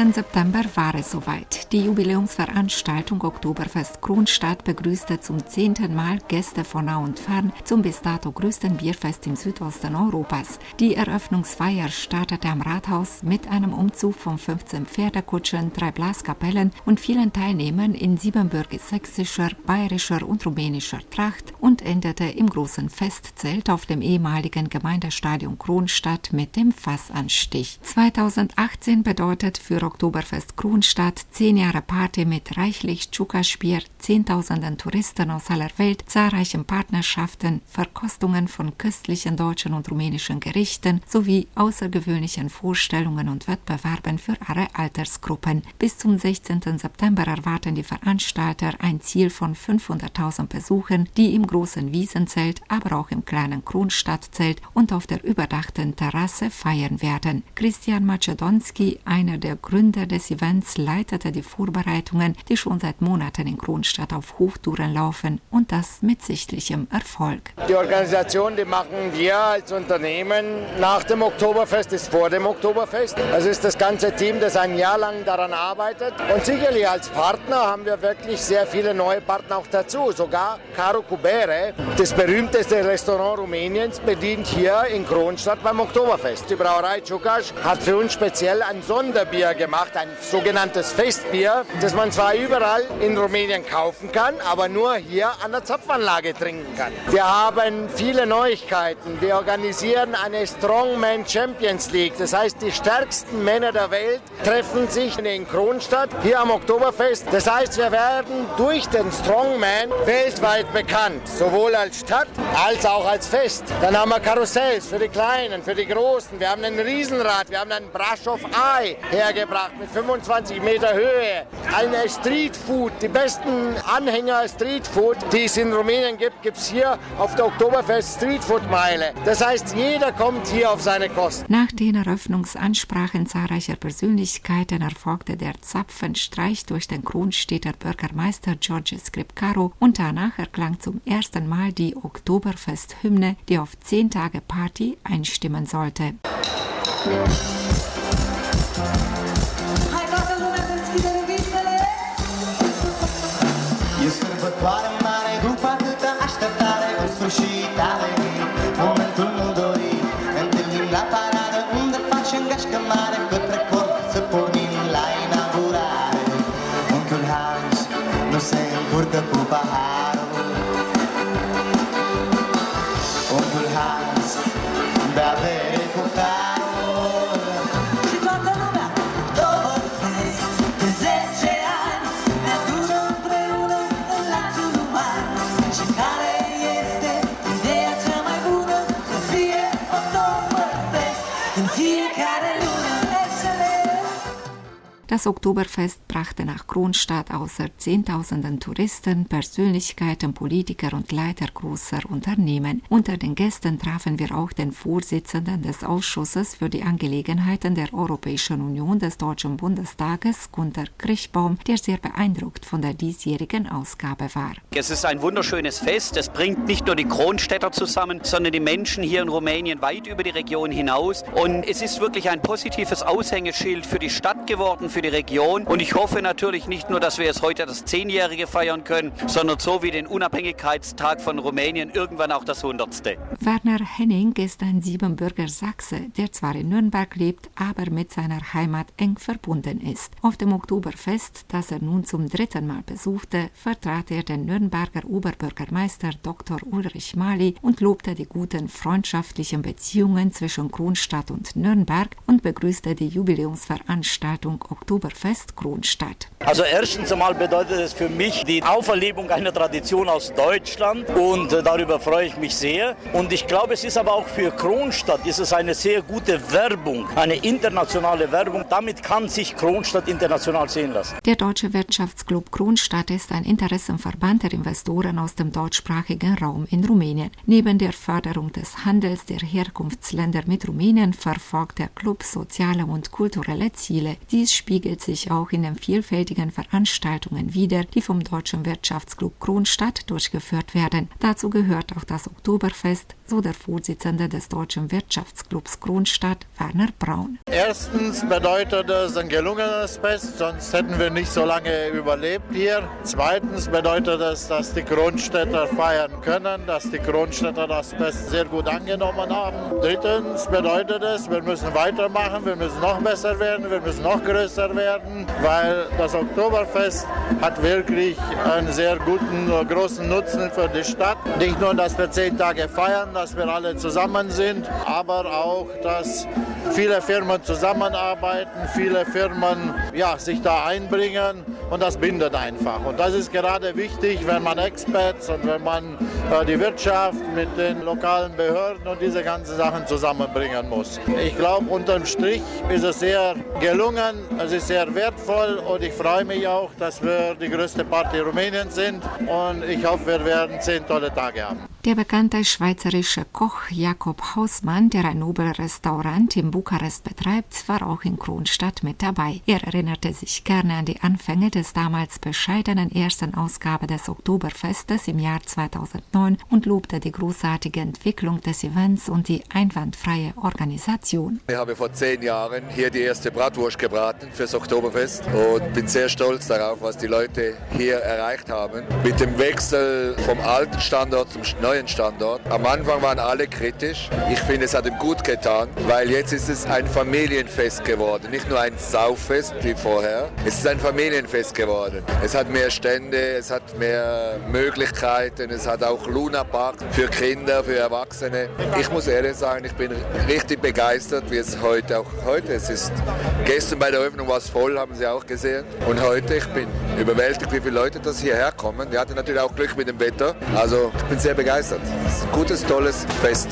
September war es soweit. Die Jubiläumsveranstaltung Oktoberfest Kronstadt begrüßte zum 10. Mal Gäste von nah und fern zum bis dato größten Bierfest im Südosten Europas. Die Eröffnungsfeier startete am Rathaus mit einem Umzug von 15 Pferdekutschen, 3 Blaskapellen und vielen Teilnehmern in siebenbürgisch-sächsischer, bayerischer und rumänischer Tracht und endete im großen Festzelt auf dem ehemaligen Gemeindestadion Kronstadt mit dem Fassanstich. 2018 bedeutet für Oktoberfest Kronstadt 10 Jahre Party mit reichlich Tschukaschbier, Zehntausenden Touristen aus aller Welt, zahlreichen Partnerschaften, Verkostungen von köstlichen deutschen und rumänischen Gerichten sowie außergewöhnlichen Vorstellungen und Wettbewerben für alle Altersgruppen. Bis zum 16. September erwarten die Veranstalter ein Ziel von 500.000 Besuchern, die im großen Wiesenzelt, aber auch im kleinen Kronstadtzelt und auf der überdachten Terrasse feiern werden. Christian Macedonski, einer der Gründer des Events, leitete die Vorbereitungen, die schon seit Monaten in Kronstadt auf Hochtouren laufen, und das mit sichtlichem Erfolg. Die Organisation, die machen wir als Unternehmen nach dem Oktoberfest, ist vor dem Oktoberfest. Das ist das ganze Team, das ein Jahr lang daran arbeitet. Und sicherlich als Partner haben wir wirklich sehr viele neue Partner auch dazu. Sogar Caro Cubere, das berühmteste Restaurant Rumäniens, bedient hier in Kronstadt beim Oktoberfest. Die Brauerei Csukaș hat für uns speziell ein Sonderbier gemacht, ein sogenanntes Festbier, das man zwar überall in Rumänien kaufen kann, aber nur hier an der Zapfanlage trinken kann. Wir haben viele Neuigkeiten. Wir organisieren eine Strongman Champions League. Das heißt, die stärksten Männer der Welt treffen sich in Kronstadt hier am Oktoberfest. Das heißt, wir werden durch den Strongman weltweit bekannt, sowohl als Stadt als auch als Fest. Dann haben wir Karussells für die Kleinen, für die Großen. Wir haben ein Riesenrad, wir haben einen Brasov Eye hergebracht mit 25 Meter Höhe. Eine Streetfood, die besten Anhänger Streetfood, die es in Rumänien gibt, gibt es hier auf der Oktoberfest Streetfood-Meile. Das heißt, jeder kommt hier auf seine Kosten. Nach den Eröffnungsansprachen zahlreicher Persönlichkeiten erfolgte der Zapfenstreich durch den Kronstädter Bürgermeister George Scripcaro und danach erklang zum ersten Mal die Oktoberfest-Hymne, die auf 10 Tage Party einstimmen sollte. E sărbătoare mare, după atâta așteptare, în sfârșit a venit momentul nu dorit. Întâlnim la paradă, unde facem gașcă mare, către port să pornim la inaugurare. Unchiul Hans nu se încurcă cu paharul. Unchiul Hans bea bere cu carul. Și toată lumea, Oktoberfest, de 10 ani, ne adună împreună în lațul uman. Și care este ideea cea mai bună? Să fie Oktoberfest în fiecare lună. Excelent! Das Oktoberfest brachte nach Kronstadt außer Zehntausenden Touristen, Persönlichkeiten, Politiker und Leiter großer Unternehmen. Unter den Gästen trafen wir auch den Vorsitzenden des Ausschusses für die Angelegenheiten der Europäischen Union des Deutschen Bundestages, Gunter Krichbaum, der sehr beeindruckt von der diesjährigen Ausgabe war. Es ist ein wunderschönes Fest. Es bringt nicht nur die Kronstädter zusammen, sondern die Menschen hier in Rumänien weit über die Region hinaus. Und es ist wirklich ein positives Aushängeschild für die Stadt geworden, für die Region. Und ich hoffe natürlich nicht nur, dass wir jetzt heute das 10-Jährige feiern können, sondern so wie den Unabhängigkeitstag von Rumänien irgendwann auch das 100. Werner Henning ist ein Siebenbürger Sachse, der zwar in Nürnberg lebt, aber mit seiner Heimat eng verbunden ist. Auf dem Oktoberfest, das er nun zum 3. Mal besuchte, vertrat er den Nürnberger Oberbürgermeister Dr. Ulrich Mali und lobte die guten freundschaftlichen Beziehungen zwischen Kronstadt und Nürnberg und begrüßte die Jubiläumsveranstaltung Oktoberfest Kronstadt. Also erstens einmal bedeutet es für mich die Auferlebung einer Tradition aus Deutschland und darüber freue ich mich sehr. Und ich glaube, es ist aber auch für Kronstadt ist es eine sehr gute Werbung, eine internationale Werbung. Damit kann sich Kronstadt international sehen lassen. Der Deutsche Wirtschaftsclub Kronstadt ist ein Interessenverband der Investoren aus dem deutschsprachigen Raum in Rumänien. Neben der Förderung des Handels der Herkunftsländer mit Rumänien verfolgt der Club soziale und kulturelle Ziele. Dies spiegelt spiegelt sich auch in den vielfältigen Veranstaltungen wider, die vom Deutschen Wirtschaftsclub Kronstadt durchgeführt werden. Dazu gehört auch das Oktoberfest, so der Vorsitzende des Deutschen Wirtschaftsclubs Kronstadt, Werner Braun. Erstens bedeutet es ein gelungenes Fest, sonst hätten wir nicht so lange überlebt hier. Zweitens bedeutet es, dass die Kronstädter feiern können, dass die Kronstädter das Fest sehr gut angenommen haben. Drittens bedeutet es, wir müssen weitermachen, wir müssen noch besser werden, wir müssen noch größer werden, weil das Oktoberfest hat wirklich einen sehr guten, großen Nutzen für die Stadt. Nicht nur, dass wir 10 Tage feiern, dass wir alle zusammen sind, aber auch, dass viele Firmen zusammenarbeiten, viele Firmen sich da einbringen und das bindet einfach. Und das ist gerade wichtig, wenn man Expats und wenn man die Wirtschaft mit den lokalen Behörden und diese ganzen Sachen zusammenbringen muss. Ich glaube, unterm Strich ist es sehr gelungen, es ist sehr wertvoll und ich freue mich auch, dass wir die größte Party Rumäniens sind und ich hoffe, wir werden 10 tolle Tage haben. Der bekannte schweizerische Koch Jakob Hausmann, der ein Nobelrestaurant in Bukarest betreibt, war auch in Kronstadt mit dabei. Er erinnerte sich gerne an die Anfänge des damals bescheidenen ersten Ausgabe des Oktoberfestes im Jahr 2009 und lobte die großartige Entwicklung des Events und die einwandfreie Organisation. Ich habe vor 10 Jahren hier die erste Bratwurst gebraten fürs Oktoberfest und bin sehr stolz darauf, was die Leute hier erreicht haben. Mit dem Wechsel vom alten Standort zum neuen Standort. Am Anfang waren alle kritisch. Ich finde, es hat ihm gut getan, weil jetzt ist es ein Familienfest geworden. Nicht nur ein Sauffest wie vorher. Es ist ein Familienfest geworden. Es hat mehr Stände, es hat mehr Möglichkeiten, es hat auch Lunapark für Kinder, für Erwachsene. Ich muss ehrlich sagen, ich bin richtig begeistert, wie es heute es ist. Gestern bei der Eröffnung war es voll, haben Sie auch gesehen. Und heute, ich bin überwältigt, wie viele Leute das hierher kommen. Wir hatten natürlich auch Glück mit dem Wetter. Also ich bin sehr begeistert. Es ist ein gutes, tolles Fest.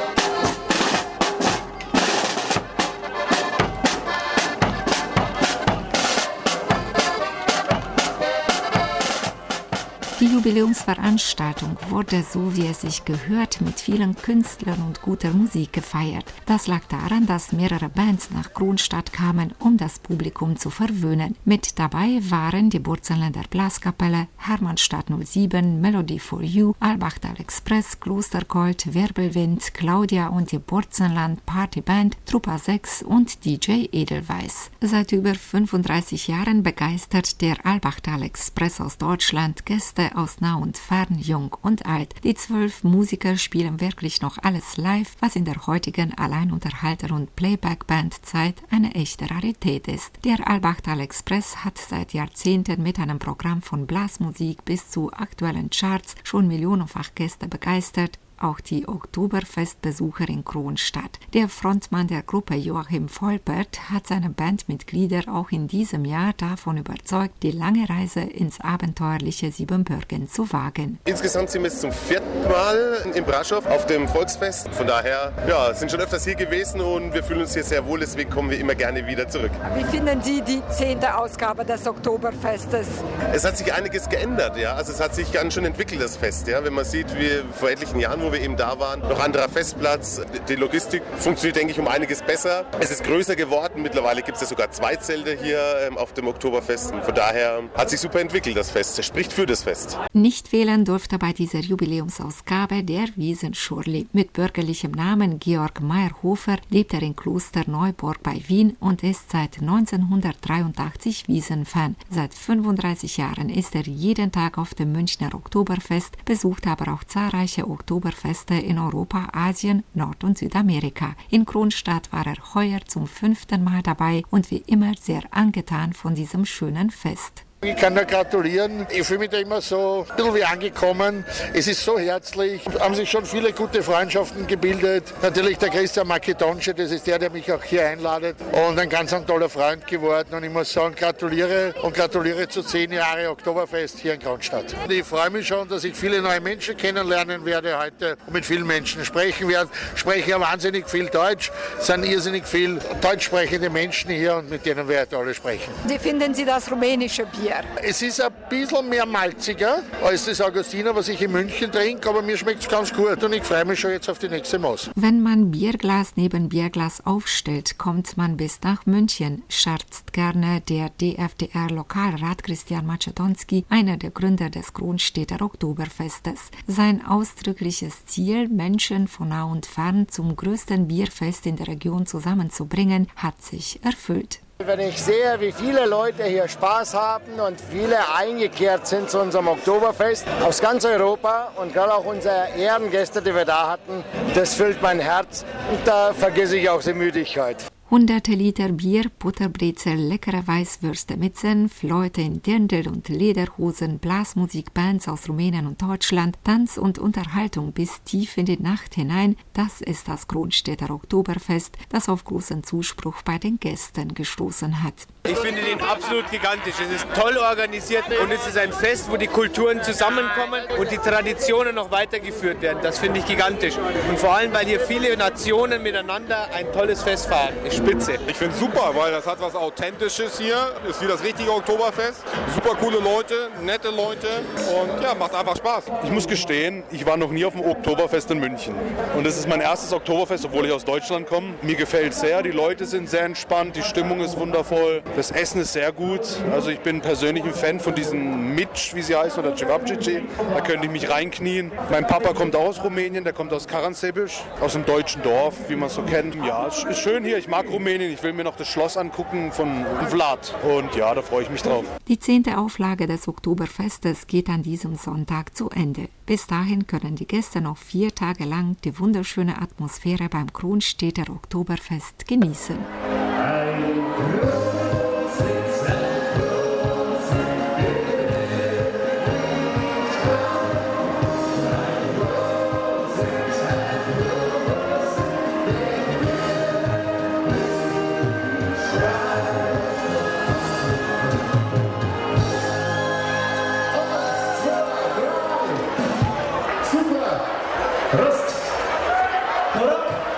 Die Jubiläumsveranstaltung wurde, so wie es sich gehört, mit vielen Künstlern und guter Musik gefeiert. Das lag daran, dass mehrere Bands nach Kronstadt kamen, um das Publikum zu verwöhnen. Mit dabei waren die Burzenländer Blaskapelle, Hermannstadt 07, Melody for You, Albachtal Express, Klostergold, Wirbelwind, Claudia und die Burzenland Partyband, Truppa 6 und DJ Edelweiss. Seit über 35 Jahren begeistert der Albachtal Express aus Deutschland Gäste aus nah und fern, jung und alt. Die 12 Musiker spielen wirklich noch alles live, was in der heutigen Alleinunterhalter- und Playback-Band-Zeit eine echte Rarität ist. Der Albachtal Express hat seit Jahrzehnten mit einem Programm von Blasmusik bis zu aktuellen Charts schon millionenfach Gäste begeistert. Auch die Oktoberfestbesucher in Kronstadt. Der Frontmann der Gruppe Joachim Volpert hat seine Bandmitglieder auch in diesem Jahr davon überzeugt, die lange Reise ins abenteuerliche Siebenbürgen zu wagen. Insgesamt sind wir jetzt zum 4. Mal in Brasov auf dem Volksfest. Von daher, sind schon öfters hier gewesen und wir fühlen uns hier sehr wohl, deswegen kommen wir immer gerne wieder zurück. Wie finden Sie die 10. Ausgabe des Oktoberfestes? Es hat sich einiges geändert, ja. Also es hat sich ganz schön entwickelt, das Fest, ja. Wenn man sieht, wie vor etlichen Jahren, wo wir eben da waren, noch anderer Festplatz. Die Logistik funktioniert, denke ich, um einiges besser. Es ist größer geworden. Mittlerweile gibt es ja sogar 2 Zelte hier auf dem Oktoberfest. Und von daher hat sich super entwickelt, das Fest. Es spricht für das Fest. Nicht fehlen durfte bei dieser Jubiläumsausgabe der Wiesenschurli. Mit bürgerlichem Namen Georg Meyerhofer lebt er in Kloster Neuburg bei Wien und ist seit 1983 Wiesenfan. Seit 35 Jahren ist er jeden Tag auf dem Münchner Oktoberfest, besucht aber auch zahlreiche Oktoberfeste in Europa, Asien, Nord- und Südamerika. In Kronstadt war er heuer zum 5. Mal dabei und wie immer sehr angetan von diesem schönen Fest. Ich kann da gratulieren. Ich fühle mich da immer so ein bisschen wie angekommen. Es ist so herzlich. Es haben sich schon viele gute Freundschaften gebildet. Natürlich der Christian Makedonsche, das ist der mich auch hier einladet. Und ein ganz toller Freund geworden. Und ich muss sagen, gratuliere zu 10 Jahren Oktoberfest hier in Kronstadt. Und ich freue mich schon, dass ich viele neue Menschen kennenlernen werde heute und mit vielen Menschen sprechen werde. Spreche ja wahnsinnig viel Deutsch. Es sind irrsinnig viele deutsch sprechende Menschen hier und mit denen werde ich alle sprechen. Wie finden Sie das rumänische Bier? Bier? Es ist ein bisschen mehr malziger als das Augustiner, was ich in München trinke, aber mir schmeckt es ganz gut und ich freue mich schon jetzt auf die nächste Maß. Wenn man Bierglas neben Bierglas aufstellt, kommt man bis nach München, scherzt gerne der DFDR-Lokalrat Christian Macedonski, einer der Gründer des Kronstädter Oktoberfestes. Sein ausdrückliches Ziel, Menschen von nah und fern zum größten Bierfest in der Region zusammenzubringen, hat sich erfüllt. Wenn ich sehe, wie viele Leute hier Spaß haben und viele eingekehrt sind zu unserem Oktoberfest aus ganz Europa und gerade auch unsere Ehrengäste, die wir da hatten, das füllt mein Herz und da vergesse ich auch die Müdigkeit. Hunderte Liter Bier, Butterbrezel, leckere Weißwürste mit Senf, Leute in Dirndl und Lederhosen, Blasmusik, Bands aus Rumänien und Deutschland, Tanz und Unterhaltung bis tief in die Nacht hinein, das ist das Kronstädter Oktoberfest, das auf großen Zuspruch bei den Gästen gestoßen hat. Ich finde den absolut gigantisch. Es ist toll organisiert und es ist ein Fest, wo die Kulturen zusammenkommen und die Traditionen noch weitergeführt werden. Das finde ich gigantisch. Und vor allem, weil hier viele Nationen miteinander ein tolles Fest feiern. Ist spitze. Ich finde es super, weil das hat was Authentisches hier. Ist wie das richtige Oktoberfest. Super coole Leute, nette Leute und ja, macht einfach Spaß. Ich muss gestehen, ich war noch nie auf dem Oktoberfest in München. Und das ist mein erstes Oktoberfest, obwohl ich aus Deutschland komme. Mir gefällt es sehr, die Leute sind sehr entspannt, die Stimmung ist wundervoll. Das Essen ist sehr gut. Also ich bin persönlich ein Fan von diesen Mitsch, wie sie heißen, oder Cevapcici. Da könnte ich mich reinknien. Mein Papa kommt aus Rumänien, der kommt aus Karansebic, aus einem deutschen Dorf, wie man es so kennt. Ja, es ist schön hier. Ich mag Rumänien. Ich will mir noch das Schloss angucken von Vlad. Und ja, da freue ich mich drauf. Die 10. Auflage des Oktoberfestes geht an diesem Sonntag zu Ende. Bis dahin können die Gäste noch 4 Tage lang die wunderschöne Atmosphäre beim Kronstädter Oktoberfest genießen. Prost!